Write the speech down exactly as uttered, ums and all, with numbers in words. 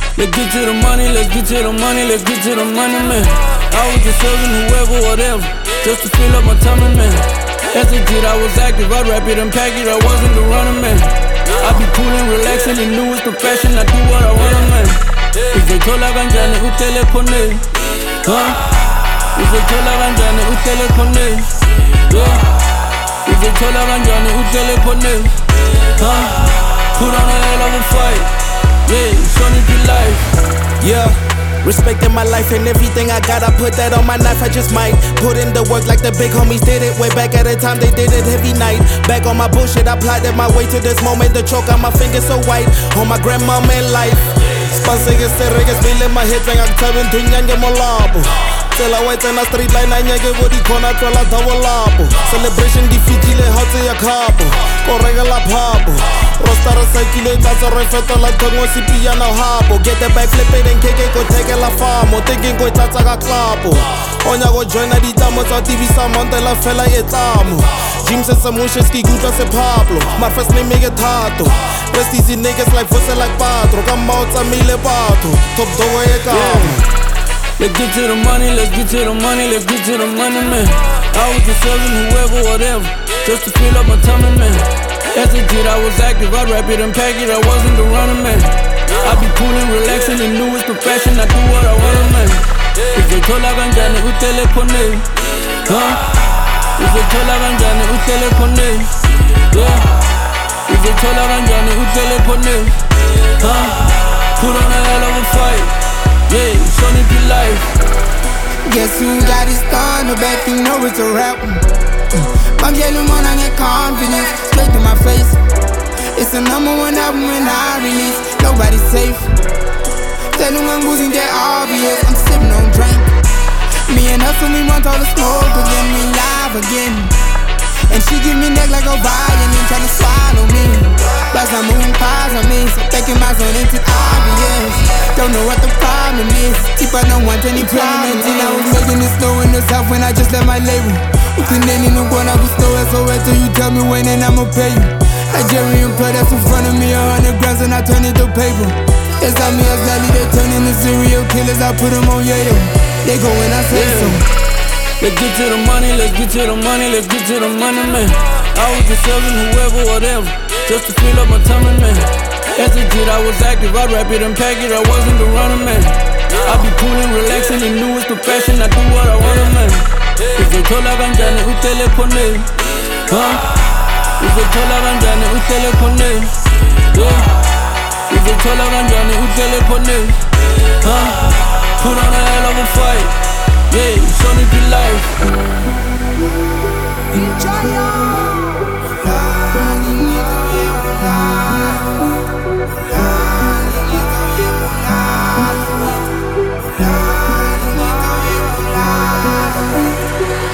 Let's get to the money, let's get to the money, let's get to the money, man. I was just serving whoever, whatever, just to fill up my tummy, man. As a kid, I was active, I'd rap it and pack it, I wasn't the running man. I be cool and relaxing, the newest profession, I do what I want, man. Uzothola kanjani uhlele khoneni, huh? Uzothola kanjani uhlele khoneni, yeah. Uzothola kanjani uhlele khoneni, huh? Put on a hell of a fight, yeah, showing your life, yeah. Respecting my life and everything I got, I put that on my knife, I just might put in the work like the big homies did it. Way back at the time they did it heavy night. Back on my bullshit, I plotted my way to this moment. The choke on my fingers so white, on my grandma in life. Spansing is the reggae, spill in my head, and I'm telling to Nyanga Molabo. Tell I wait in a street line, I nyage body corner, tell I double labo. Celebration defeat, le hot to your capo, correga la papo. Rosta recycle, that's a refeto like Tongo Sipiano Habo. Get the back flip it and kick it, go take la famo. Thinking go that's a clapo. Onya go join a ditamo, so T V Samon de la fella etamo. Jim says some wishes, ki guta se Pablo. My first name make it tato. Rest easy niggas like Fosse like Patro. Come out, a mille bato. Top dog, I got. Let's get to the money, let's get to the money, let's get to the money, man. I was just serving whoever, whatever, just to fill up my tummy, man. As a kid, I was active, I'd rap it and pack it, I wasn't the running man. I be cool and relaxing, the newest profession, I do what I want, man. Uzothola kanjani uhlele khoneni, huh? Uzothola kanjani uhlele khoneni, yeah. Uzothola kanjani uhlele khoneni, huh? Put on a hell of a fight, yeah, show me your life. Guess who got it started? Back you know it's a rap. My girl, you wanna get confidence straight to my face. It's a number one album when I release. Nobody's safe. Tell them I'm losing that obvious. I'm sipping on drink. Me and her, so we want all the smoke again. We live again. And she give me neck like a violin, tryna swallow me. Plus I'm moving past on me, so taking my zone into obvious. Don't know what the problem is. Cheaper don't want any problems. And I was making it snow in the south when I just left my label. Ukineni no gonna gusto so wait till you tell me when and I'ma pay you. Nigerian play that's in front of me, a hundred grams and I turn it to paper. It's on me as Lally, they turn into serial killers, I put them on Yato. They go when I say so. Let's get to the money, let's get to the money, let's get to the money, man. I was just serving whoever, whatever, just to fill up my tummy, man. As a kid, I was active, I'd rap it and pack it, I wasn't the running man. I be cool and relaxing, the newest profession, I do what I want, man. Uzothola kanjani uhlele khoneni, huh? Uzothola kanjani uhlele khoneni, yeah. Uzothola kanjani uhlele khoneni, huh? Put on a hell of a fight.